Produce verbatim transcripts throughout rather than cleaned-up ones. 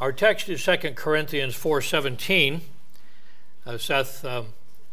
Our text is Second Corinthians four seventeen. Uh, Seth um,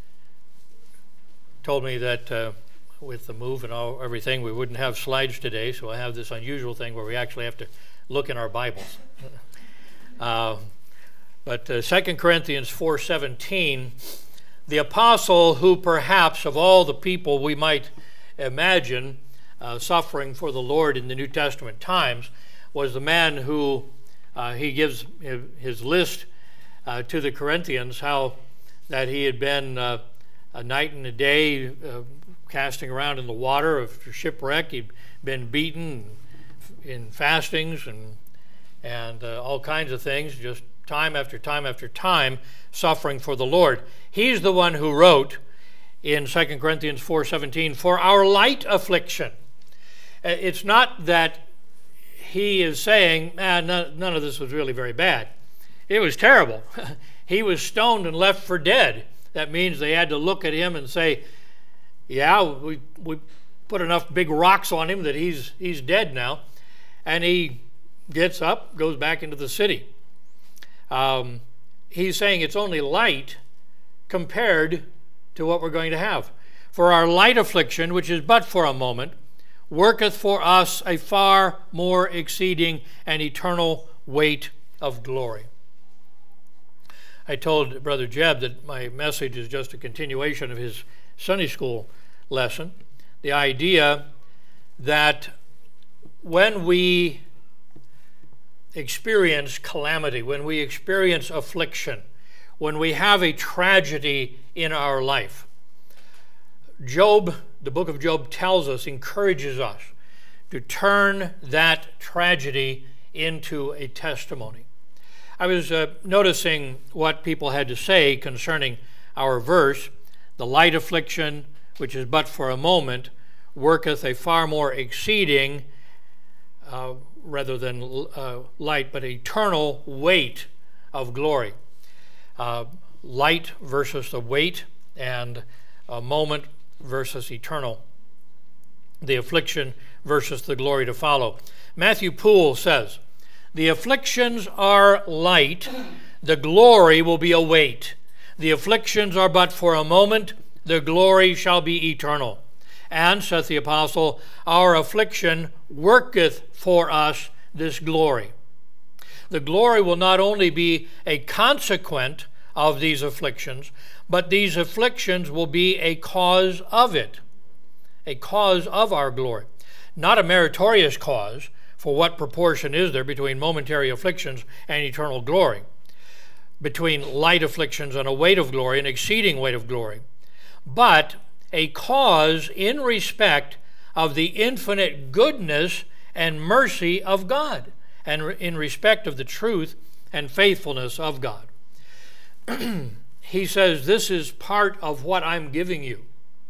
told me that uh, with the move and all, everything, we wouldn't have slides today, so I have this unusual thing where we actually have to look in our Bibles. uh, but uh, Second Corinthians four seventeen, the apostle who perhaps of all the people we might imagine uh, suffering for the Lord in the New Testament times was the man who uh, he gives his list uh, to the Corinthians, how that he had been uh, a night and a day uh, casting around in the water of shipwreck. He'd been beaten in fastings and and uh, all kinds of things, just time after time after time, suffering for the Lord. He's the one who wrote in Second Corinthians four seventeen, for our light affliction. It's not that he is saying, ah, none, none of this was really very bad. It was terrible. He was stoned and left for dead. That means they had to look at him and say, yeah, we we put enough big rocks on him that he's he's dead now. And he gets up, goes back into the city. Um, he's saying it's only light compared to what we're going to have. For our light affliction, which is but for a moment, worketh for us a far more exceeding and eternal weight of glory. I told Brother Jeb that my message is just a continuation of his Sunday school lesson. The idea that when we experience calamity, when we experience affliction, when we have a tragedy in our life, Job, the book of Job tells us, encourages us to turn that tragedy into a testimony. I was uh, noticing what people had to say concerning our verse, the light affliction, which is but for a moment, worketh a far more exceeding, uh, rather than uh, light, but eternal weight of glory. Uh, light versus the weight, and a moment versus eternal. The affliction versus the glory to follow. Matthew Poole says, the afflictions are light, the glory will be a weight. The afflictions are but for a moment, the glory shall be eternal. And, saith the apostle, our affliction worketh for us this glory. The glory will not only be a consequent of these afflictions, but these afflictions will be a cause of it, a cause of our glory. Not a meritorious cause, for what proportion is there between momentary afflictions and eternal glory? Between light afflictions and a weight of glory, an exceeding weight of glory. But a cause in respect of the infinite goodness and mercy of God, and in respect of the truth and faithfulness of God. He says, this is part of what I'm giving you.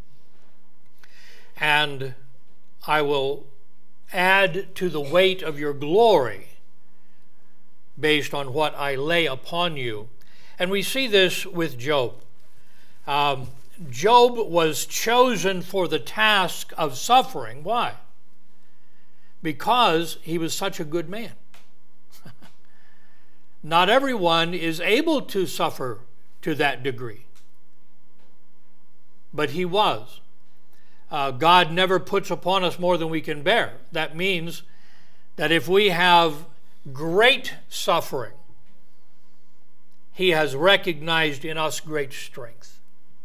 And I will add to the weight of your glory based on what I lay upon you. And we see this with Job. Um, Job was chosen for the task of suffering. Why? Because he was such a good man. Not everyone is able to suffer to that degree. But he was. Uh, God never puts upon us more than we can bear. That means that if we have great suffering, he has recognized in us great strength.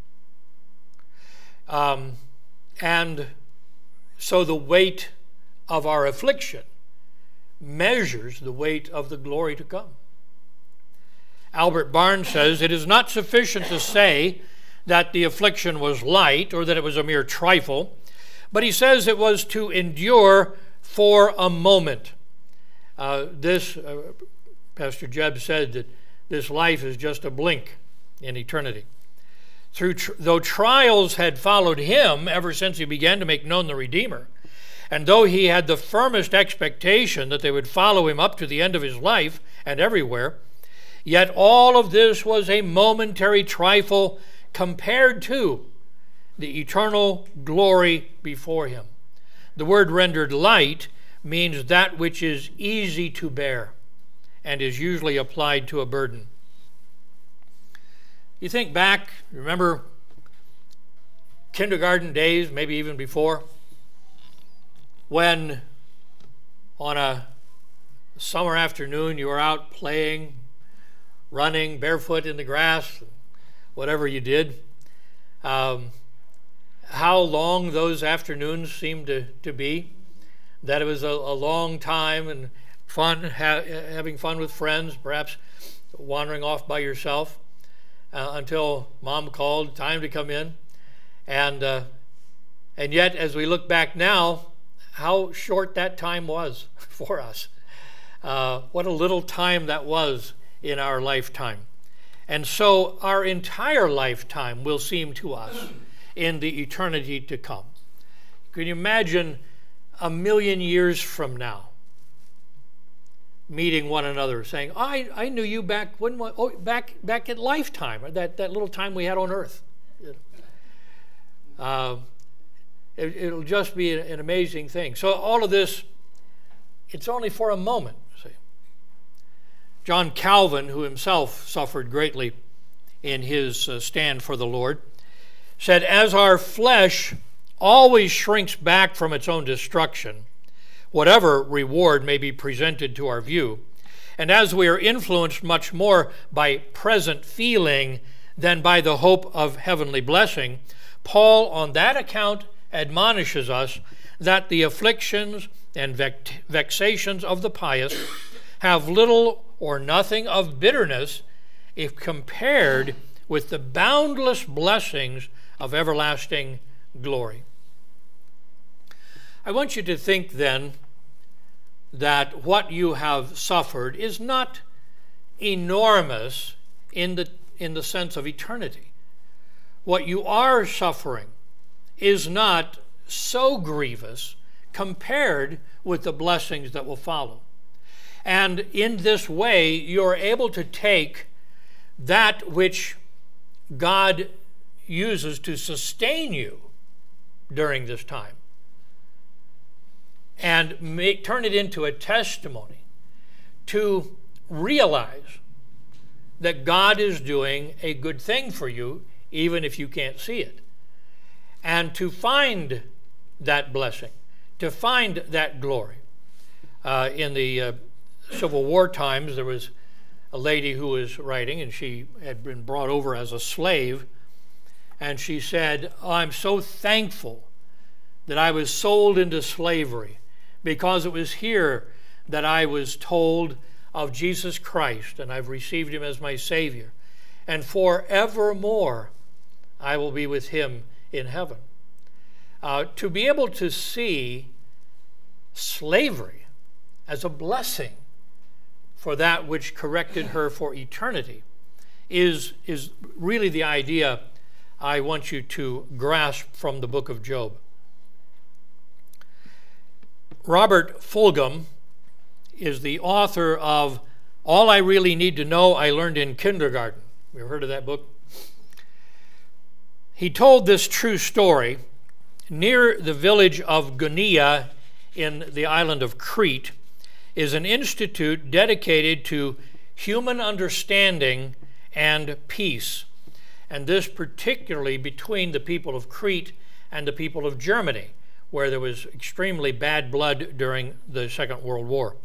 Um, and so the weight of our affliction measures the weight of the glory to come. Albert Barnes says, it is not sufficient to say that the affliction was light or that it was a mere trifle, but he says it was to endure for a moment. Uh, this, uh, Pastor Jeb said that this life is just a blink in eternity. Through tr- though trials had followed him ever since he began to make known the Redeemer, and though he had the firmest expectation that they would follow him up to the end of his life and everywhere, yet all of this was a momentary trifle compared to the eternal glory before him. The word rendered light means that which is easy to bear and is usually applied to a burden. You think back, remember kindergarten days, maybe even before, when on a summer afternoon you were out playing, running barefoot in the grass, whatever you did. Um, how long those afternoons seemed to, to be, that it was a, a long time and fun, ha- having fun with friends, perhaps wandering off by yourself uh, until mom called, time to come in. And uh, and yet, as we look back now, how short that time was for us. Uh, what a little time that was in our lifetime. And so our entire lifetime will seem to us in the eternity to come. Can you imagine a million years from now meeting one another, saying, oh, I, I knew you back when oh, back back at lifetime, or that, that little time we had on earth. Uh, it, it'll just be an amazing thing. So all of this, it's only for a moment. See, John Calvin, who himself suffered greatly in his uh, stand for the Lord, said, as our flesh always shrinks back from its own destruction, whatever reward may be presented to our view, and as we are influenced much more by present feeling than by the hope of heavenly blessing, Paul on that account admonishes us that the afflictions and vexations of the pious have little or nothing of bitterness if compared with the boundless blessings of everlasting glory. I want you to think then that what you have suffered is not enormous in the, in the sense of eternity. What you are suffering is not so grievous compared with the blessings that will follow. And in this way, you're able to take that which God uses to sustain you during this time and make, turn it into a testimony to realize that God is doing a good thing for you, even if you can't see it, and to find that blessing, to find that glory. Uh, in the uh, Civil War times, there was a lady who was writing, and she had been brought over as a slave, and she said, oh, I'm so thankful that I was sold into slavery, because it was here that I was told of Jesus Christ, and I've received him as my Savior, and forevermore I will be with him in heaven. Uh, to be able to see slavery as a blessing for that which corrected her for eternity is, is really the idea I want you to grasp from the book of Job. Robert Fulghum is the author of All I Really Need to Know I Learned in Kindergarten. You ever heard of that book? He told this true story near the village of Gunia in the island of Crete is an institute dedicated to human understanding and peace, and this particularly between the people of Crete and the people of Germany, where there was extremely bad blood during the Second World War.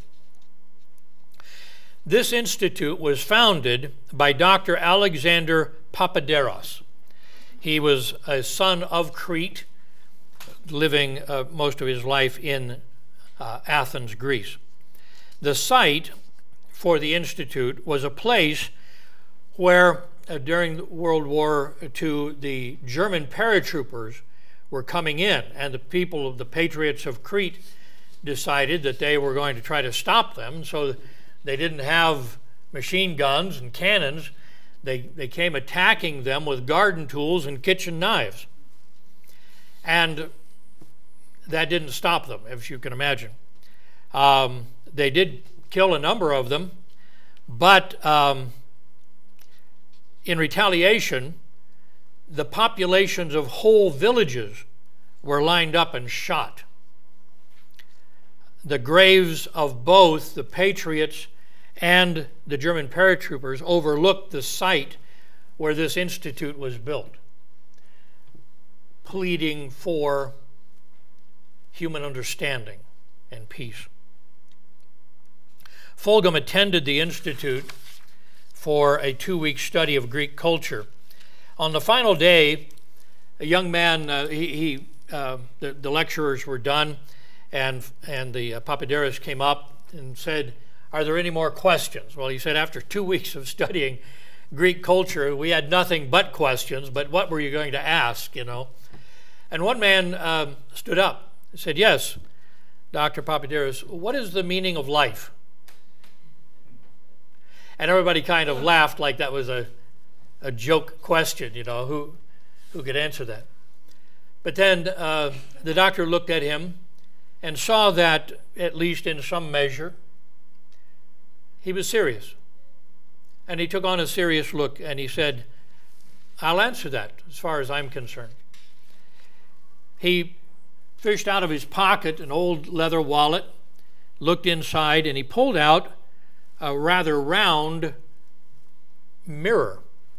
This institute was founded by Doctor Alexander Papaderos. He was a son of Crete, living uh, most of his life in uh, Athens, Greece. The site for the institute was a place where uh, during World War Two the German paratroopers were coming in, and the people of the patriots of Crete decided that they were going to try to stop them. So they didn't have machine guns and cannons. They, they came attacking them with garden tools and kitchen knives. And that didn't stop them, as you can imagine. Um, they did kill a number of them, but um, in retaliation, the populations of whole villages were lined up and shot. The graves of both the patriots and the German paratroopers overlooked the site where this institute was built, pleading for human understanding and peace. Fulghum attended the institute for a two-week study of Greek culture. On the final day, a young man, uh, he, he uh, the, the lecturers were done, and and the uh, Papaderos came up and said, "Are there any more questions?" Well, he said, after two weeks of studying Greek culture, we had nothing but questions, but what were you going to ask, you know? And one man um, stood up and said, "Yes, Doctor Papaderos, what is the meaning of life?" And everybody kind of laughed like that was a, a joke question, you know, who, who could answer that? But then uh, the doctor looked at him and saw that, at least in some measure, he was serious. And he took on a serious look and he said, "I'll answer that as far as I'm concerned." He fished out of his pocket an old leather wallet, looked inside, and he pulled out a rather round mirror.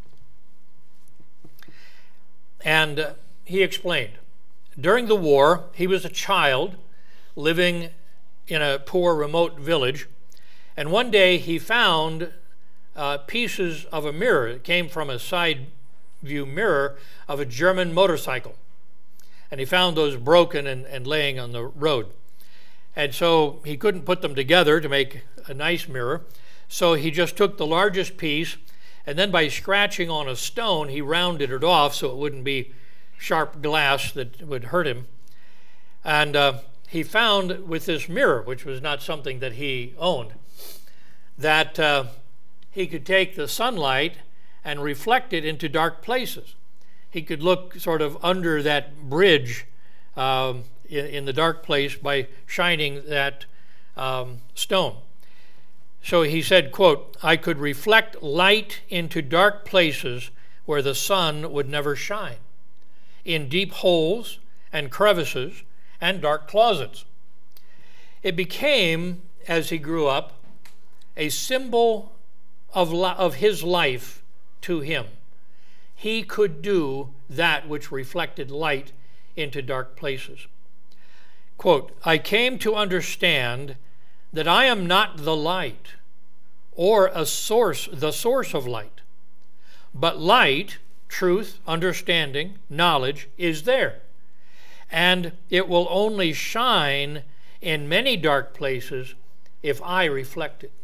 And uh, he explained, during the war, he was a child living in a poor, remote village, and one day he found uh, pieces of a mirror. It came from a side view mirror of a German motorcycle. And he found those broken and, and laying on the road. And so he couldn't put them together to make a nice mirror. So he just took the largest piece, and then by scratching on a stone, he rounded it off so it wouldn't be sharp glass that would hurt him. And uh, he found with this mirror, which was not something that he owned, that uh, he could take the sunlight and reflect it into dark places. He could look sort of under that bridge um, in, in the dark place by shining that um, stone. So he said, quote, "I could reflect light into dark places where the sun would never shine, in deep holes and crevices and dark closets." It became, as he grew up, a symbol of, li- of his life to him. He could do that which reflected light into dark places. Quote, "I came to understand that I am not the light or a source, the source of light, but light, truth, understanding, knowledge is there, and it will only shine in many dark places if I reflect it."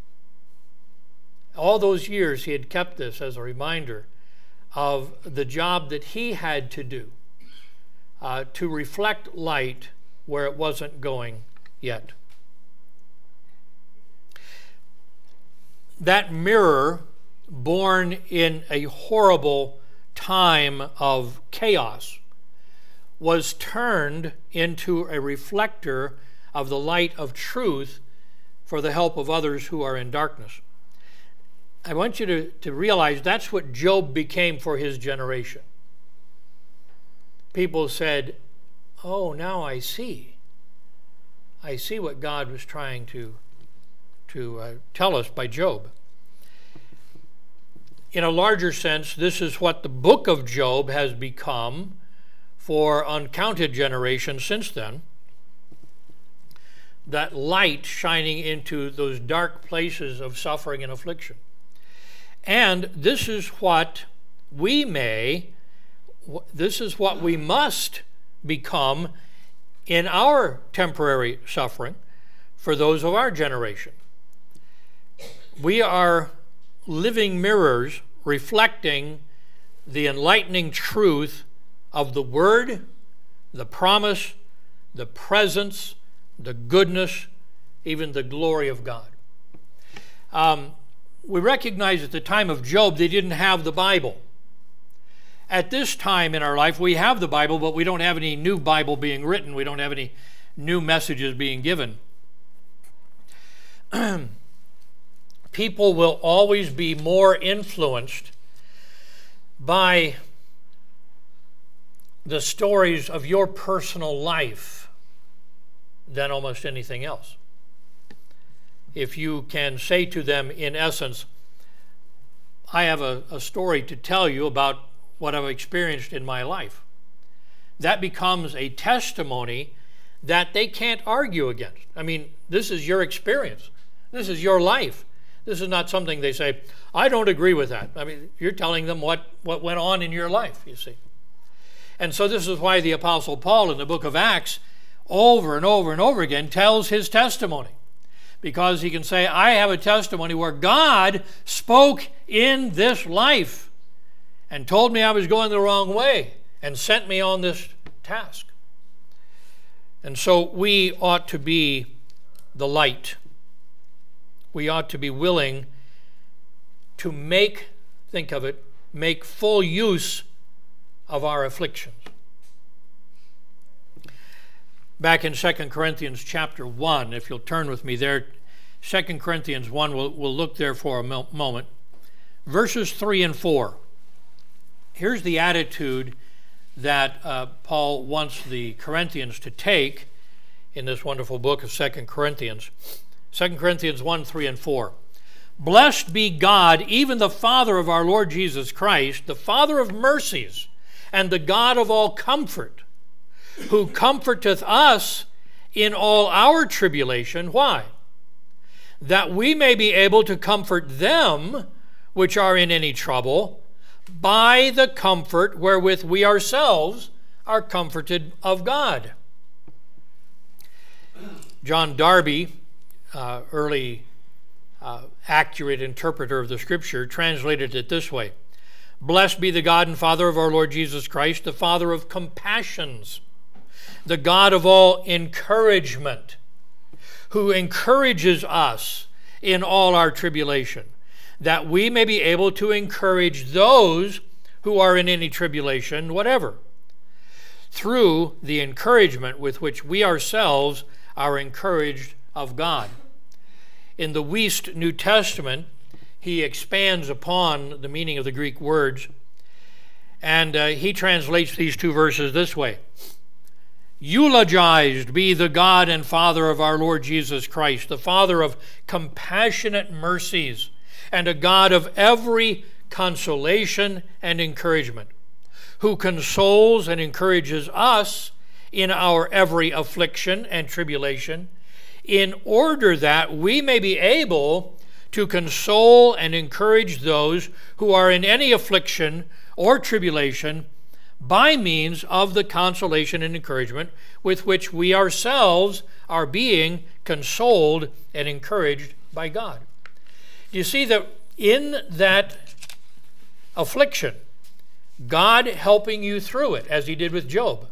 All those years he had kept this as a reminder of the job that he had to do uh, to reflect light where it wasn't going yet. That mirror, born in a horrible time of chaos, was turned into a reflector of the light of truth for the help of others who are in darkness. I want you to, to realize that's what Job became for his generation. People said, "Oh, now I see. I see what God was trying to, to uh, tell us by Job." In a larger sense, this is what the book of Job has become for uncounted generations since then. That light shining into those dark places of suffering and affliction. And this is what we may, this is what we must become in our temporary suffering for those of our generation. We are living mirrors reflecting the enlightening truth of the Word, the promise, the presence, the goodness, even the glory of God. Um, we recognize at the time of Job, they didn't have the Bible. At this time in our life, we have the Bible, but we don't have any new Bible being written. We don't have any new messages being given. People will always be more influenced by the stories of your personal life than almost anything else. if you can say to them, in essence, I have a, a story to tell you about what I've experienced in my life, that becomes a testimony that they can't argue against. I mean, this is your experience. This is your life. This is not something they say, I don't agree with that. I mean, you're telling them what, what went on in your life, you see. And so this is why the Apostle Paul in the book of Acts over and over and over again tells his testimony. Because he can say, I have a testimony where God spoke in this life and told me I was going the wrong way and sent me on this task. And so we ought to be the light. We ought to be willing to make, think of it, make full use of our afflictions. Back in Second Corinthians chapter one, if you'll turn with me there, Second Corinthians one, we'll, we'll look there for a mo- moment. Verses three and four. Here's the attitude that uh, Paul wants the Corinthians to take in this wonderful book of Second Corinthians. Second Corinthians one, three and four. Blessed be God, even the Father of our Lord Jesus Christ, the Father of mercies, and the God of all comfort, who comforteth us in all our tribulation. Why? That we may be able to comfort them which are in any trouble by the comfort wherewith we ourselves are comforted of God. John Darby, uh, early uh, accurate interpreter of the Scripture, translated it this way. Blessed be the God and Father of our Lord Jesus Christ, the Father of compassions, the God of all encouragement, who encourages us in all our tribulation, that we may be able to encourage those who are in any tribulation, whatever, through the encouragement with which we ourselves are encouraged of God. In the Wuest New Testament, he expands upon the meaning of the Greek words, and uh, he translates these two verses this way. Eulogized be the God and Father of our Lord Jesus Christ, the Father of compassionate mercies, and a God of every consolation and encouragement, who consoles and encourages us in our every affliction and tribulation, in order that we may be able to console and encourage those who are in any affliction or tribulation by means of the consolation and encouragement with which we ourselves are being consoled and encouraged by God. Do you see that in that affliction, God helping you through it, as he did with Job,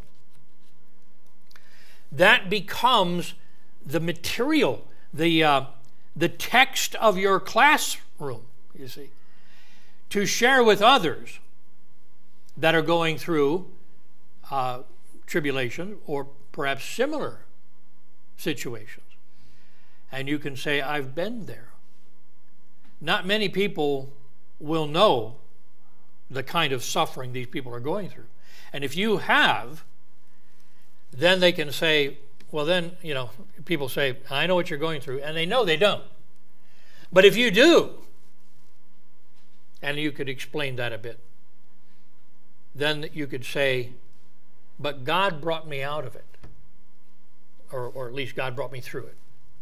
that becomes the material, the uh, the text of your classroom, you see, to share with others that are going through uh, tribulation or perhaps similar situations. And you can say, I've been there. Not many people will know the kind of suffering these people are going through. And if you have, then they can say, well then, you know, people say, I know what you're going through, and they know they don't. But if you do, and you could explain that a bit, then you could say, but God brought me out of it. Or, or at least God brought me through it.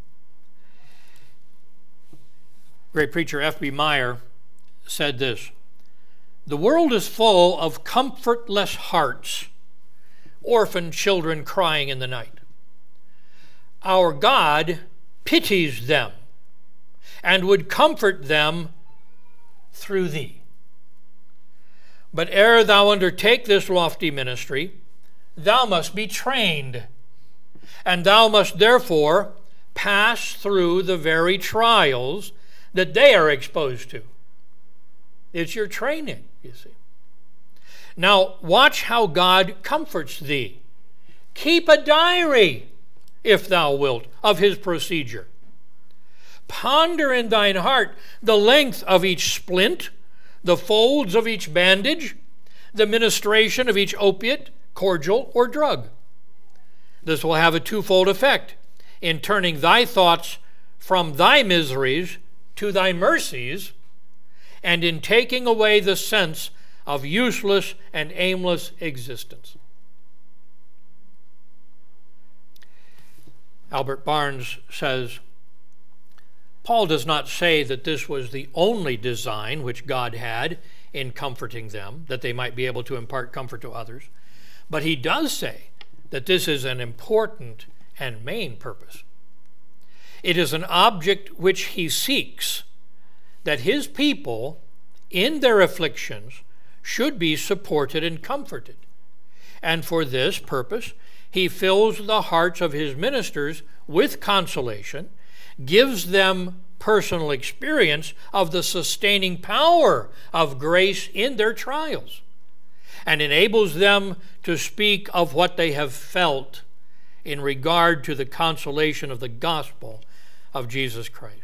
Great preacher F B Meyer said this, the world is full of comfortless hearts, orphan children crying in the night. Our God pities them and would comfort them through thee. But ere thou undertake this lofty ministry, thou must be trained, and thou must therefore pass through the very trials that they are exposed to. It's your training, you see. Now, watch how God comforts thee. Keep a diary, if thou wilt, of his procedure. Ponder in thine heart the length of each splint, the folds of each bandage, the ministration of each opiate, cordial, or drug. This will have a twofold effect in turning thy thoughts from thy miseries to thy mercies, and in taking away the sense of useless and aimless existence. Albert Barnes says, Paul does not say that this was the only design which God had in comforting them, that they might be able to impart comfort to others, but he does say that this is an important and main purpose. It is an object which he seeks, that his people, in their afflictions, should be supported and comforted. And for this purpose, he fills the hearts of his ministers with consolation, gives them personal experience of the sustaining power of grace in their trials, and enables them to speak of what they have felt in regard to the consolation of the gospel of Jesus Christ.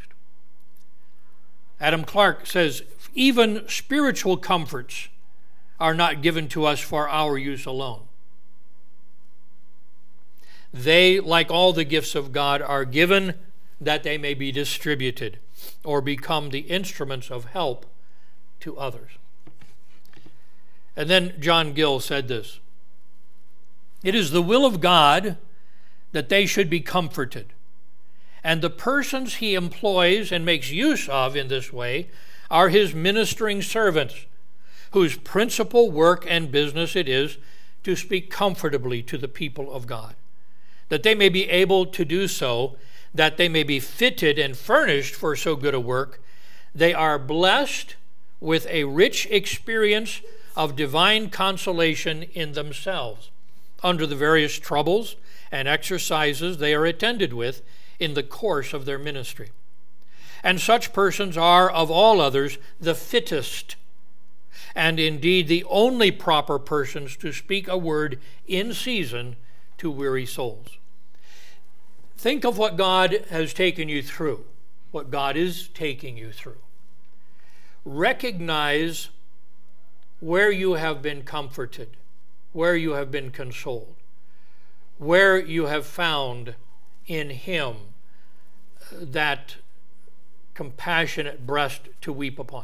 Adam Clarke says, even spiritual comforts are not given to us for our use alone. They, like all the gifts of God, are given that they may be distributed or become the instruments of help to others. And then John Gill said this, it is the will of God that they should be comforted, and the persons he employs and makes use of in this way are his ministering servants, whose principal work and business it is to speak comfortably to the people of God, that they may be able to do so, that they may be fitted and furnished for so good a work. They are blessed with a rich experience of divine consolation in themselves, under the various troubles and exercises they are attended with in the course of their ministry. And such persons are, of all others, the fittest, and indeed the only proper persons to speak a word in season to weary souls. Think of what God has taken you through, what God is taking you through. Recognize where you have been comforted, where you have been consoled, where you have found in Him that compassionate breast to weep upon.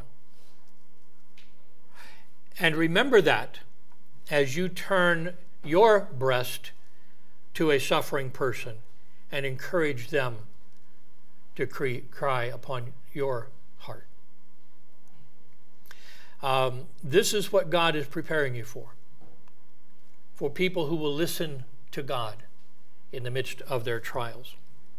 And remember that as you turn your breast to a suffering person and encourage them to cry upon your heart. Um, this is what God is preparing you for, for people who will listen to God in the midst of their trials.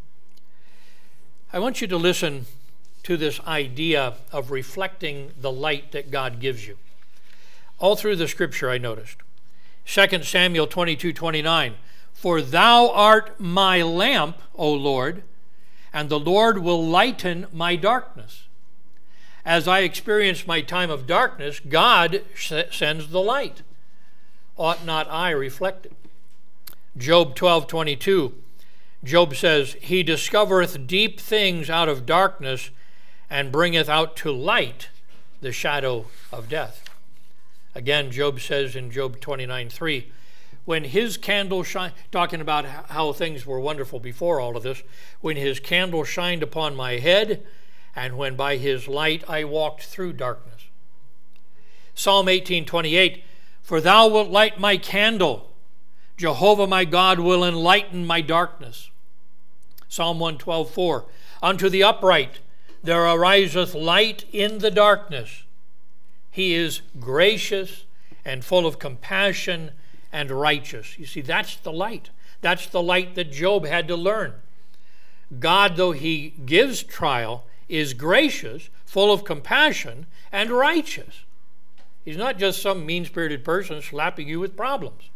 I want you to listen to this idea of reflecting the light that God gives you. All through the scripture I noticed. Second Samuel twenty-two twenty-nine, for thou art my lamp, O Lord, and the Lord will lighten my darkness. As I experience my time of darkness, God sends the light. Ought not I reflect it? Job twelve twenty-two, Job says, he discovereth deep things out of darkness, and bringeth out to light the shadow of death. Again, Job says in Job twenty-nine three, when his candle shined, talking about how things were wonderful before all of this, when his candle shined upon my head, and when by his light I walked through darkness. Psalm eighteen twenty-eight, for thou wilt light my candle. Jehovah my God will enlighten my darkness. Psalm one twelve four, unto the upright there ariseth light in the darkness. He is gracious and full of compassion and righteous. You see, that's the light. That's the light that Job had to learn. God, though he gives trial, is gracious, full of compassion, and righteous. He's not just some mean-spirited person slapping you with problems.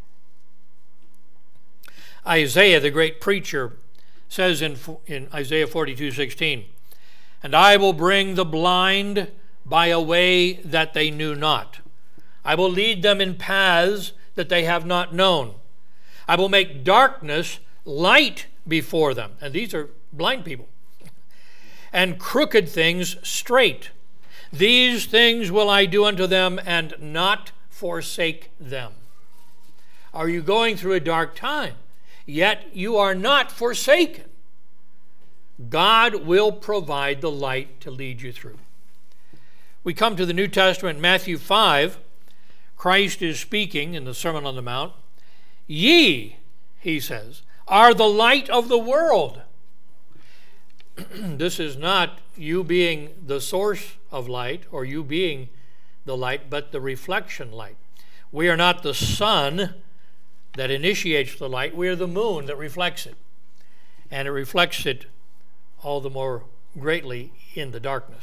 Isaiah, the great preacher, says in, in Isaiah forty-two sixteen, and I will bring the blind by a way that they knew not. I will lead them in paths that they have not known. I will make darkness light before them. And these are blind people. And crooked things straight. These things will I do unto them, and not forsake them. Are you going through a dark time? Yet you are not forsaken. God will provide the light to lead you through. We come to the New Testament, Matthew five. Christ is speaking in the Sermon on the Mount. Ye, he says, are the light of the world. This is not you being the source of light or you being the light, but the reflection light. We are not the sun that initiates the light. We are the moon that reflects it. And it reflects it all the more greatly in the darkness.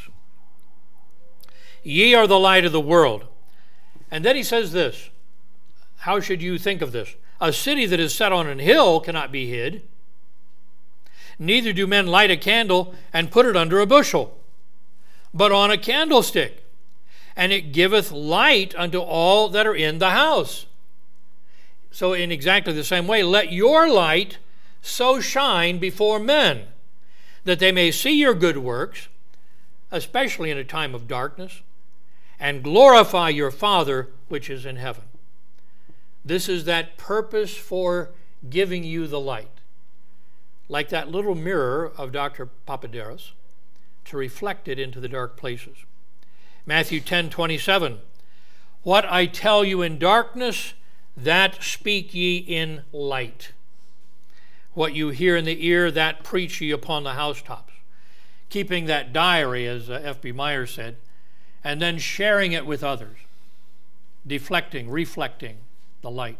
Ye are the light of the world. And then he says this. How should you think of this? A city that is set on an hill cannot be hid. Neither do men light a candle and put it under a bushel, but on a candlestick, and it giveth light unto all that are in the house. So in exactly the same way, let your light so shine before men, that they may see your good works, especially in a time of darkness, and glorify your Father which is in heaven. This is that purpose for giving you the light. Like that little mirror of Doctor Papaderos, to reflect it into the dark places. Matthew ten twenty-seven, what I tell you in darkness, that speak ye in light. What you hear in the ear, that preach ye upon the housetops. Keeping that diary, as F B Meyer said, and then sharing it with others. Deflecting, reflecting the light.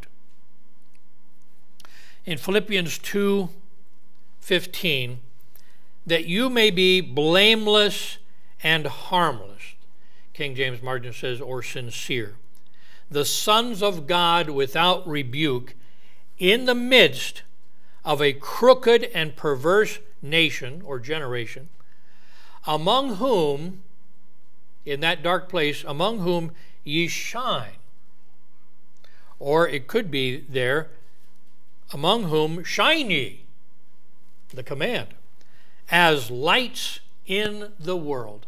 In Philippians two fifteen, that you may be blameless and harmless, King James Martin says, or sincere, the sons of God without rebuke, in the midst of a crooked and perverse nation or generation, among whom, in that dark place, among whom ye shine. Or it could be there, among whom shine ye, the command, as lights in the world.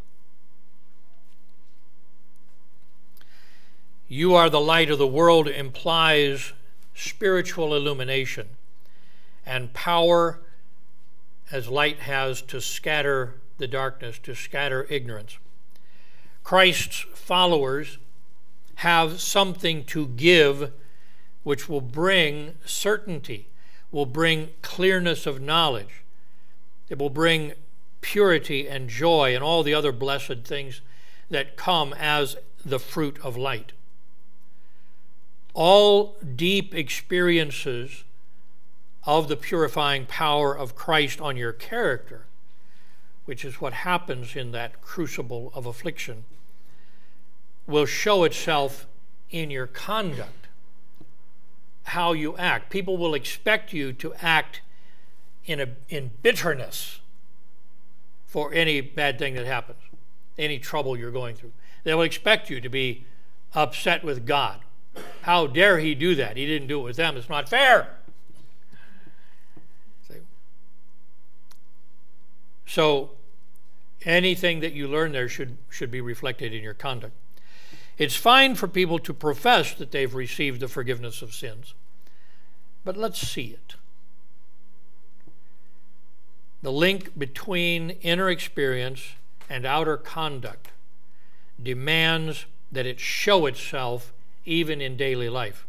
You are the light of the world implies spiritual illumination and power as light has to scatter the darkness, to scatter ignorance. Christ's followers have something to give which will bring certainty, will bring clearness of knowledge. It will bring purity and joy and all the other blessed things that come as the fruit of light. All deep experiences of the purifying power of Christ on your character, which is what happens in that crucible of affliction, will show itself in your conduct, how you act. People will expect you to act in a in bitterness for any bad thing that happens, any trouble you're going through. They will expect you to be upset with God. How dare he do that? He didn't do it with them. It's not fair. So anything that you learn there should, should be reflected in your conduct. It's fine for people to profess that they've received the forgiveness of sins, but let's see it. The link between inner experience and outer conduct demands that it show itself even in daily life.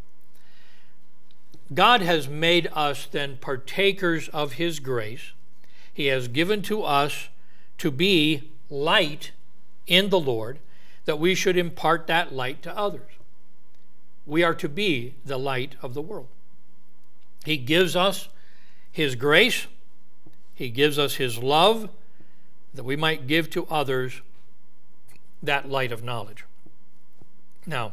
God has made us then partakers of his grace. He has given to us to be light in the Lord, that we should impart that light to others. We are to be the light of the world. He gives us his grace. He gives us his love, that we might give to others that light of knowledge. Now,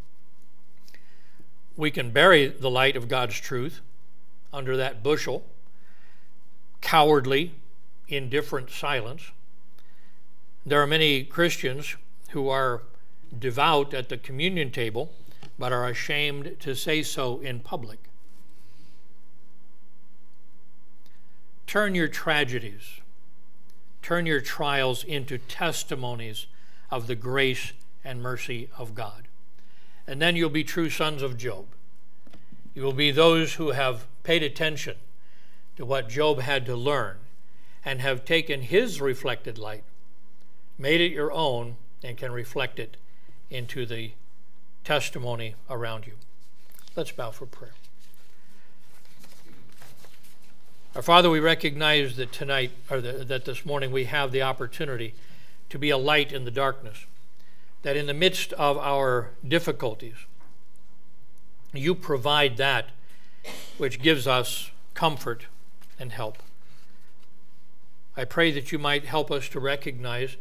we can bury the light of God's truth under that bushel, cowardly, indifferent silence. There are many Christians who are devout at the communion table, but are ashamed to say so in public. Turn your tragedies, turn your trials into testimonies of the grace and mercy of God. And then you'll be true sons of Job. You will be those who have paid attention to what Job had to learn and have taken his reflected light, made it your own, and can reflect it into the testimony around you. Let's bow for prayer. Our Father, we recognize that tonight, or that this morning, we have the opportunity to be a light in the darkness, that in the midst of our difficulties, you provide that which gives us comfort and help. I pray that you might help us to recognize,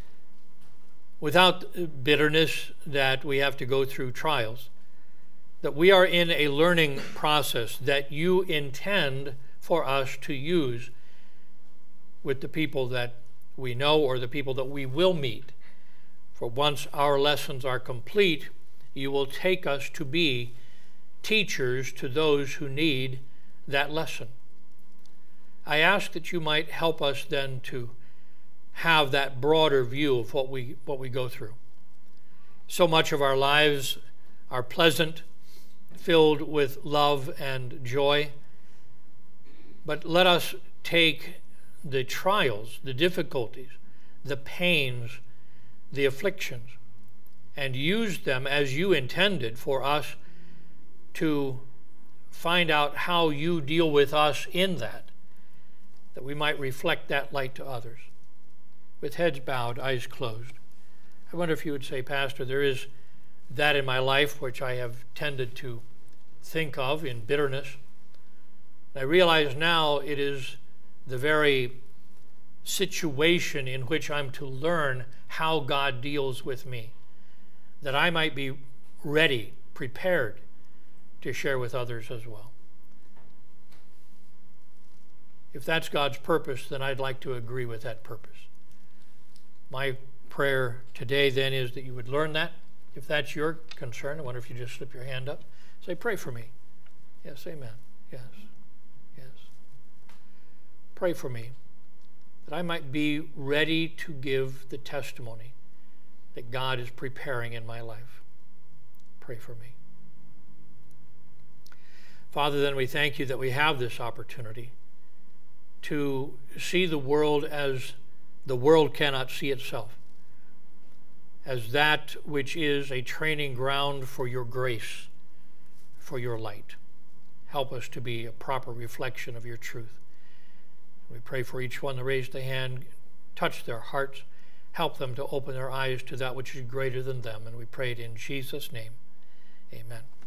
without bitterness, that we have to go through trials, that we are in a learning process that you intend for us to use with the people that we know or the people that we will meet. For once our lessons are complete, you will take us to be teachers to those who need that lesson. I ask that you might help us then to have that broader view of what we what we go through. So much of our lives are pleasant, filled with love and joy, but let us take the trials, the difficulties, the pains, the afflictions, and use them as you intended for us to find out how you deal with us in that, that we might reflect that light to others. With heads bowed, eyes closed, I wonder if you would say, Pastor, there is that in my life which I have tended to think of in bitterness. I realize now it is the very situation in which I'm to learn how God deals with me, that I might be ready, prepared to share with others as well. If that's God's purpose, then I'd like to agree with that purpose. My prayer today then is that you would learn that. If that's your concern, I wonder if you just slip your hand up. Say, pray for me. Yes, amen. Yes, yes. Pray for me that I might be ready to give the testimony that God is preparing in my life. Pray for me. Father, then we thank you that we have this opportunity to see the world as the world cannot see itself, as that which is a training ground for your grace, for your light. Help us to be a proper reflection of your truth. We pray for each one that raised a hand, touch their hearts, help them to open their eyes to that which is greater than them. And we pray it in Jesus' name. Amen.